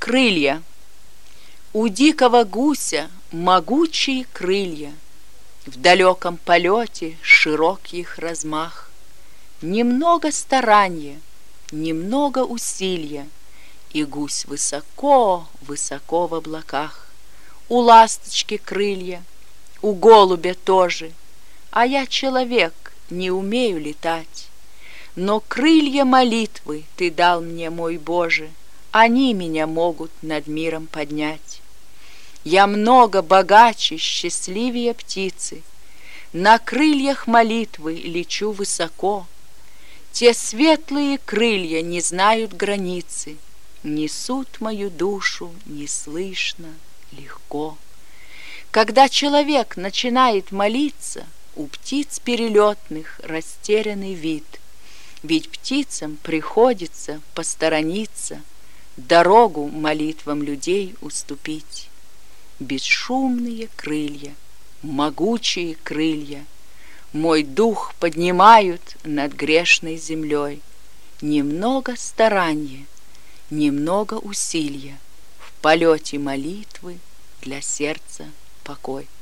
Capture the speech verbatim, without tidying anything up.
Крылья. У дикого гуся могучие крылья, в далеком полете широк их размах. Немного старания, немного усилия, и гусь высоко, высоко в облаках. У ласточки крылья, у голубя тоже, а я человек, не умею летать. Но крылья молитвы ты дал мне, мой Боже, они меня могут над миром поднять. Я много богаче, счастливее птицы, на крыльях молитвы лечу высоко. Те светлые крылья не знают границы, несут мою душу неслышно, легко. Когда человек начинает молиться, у птиц перелетных растерянный вид, ведь птицам приходится посторониться, дорогу молитвам людей уступить. Бесшумные крылья, могучие крылья мой дух поднимают над грешной землей. Немного старания, немного усилия, в полете молитвы для сердца покой.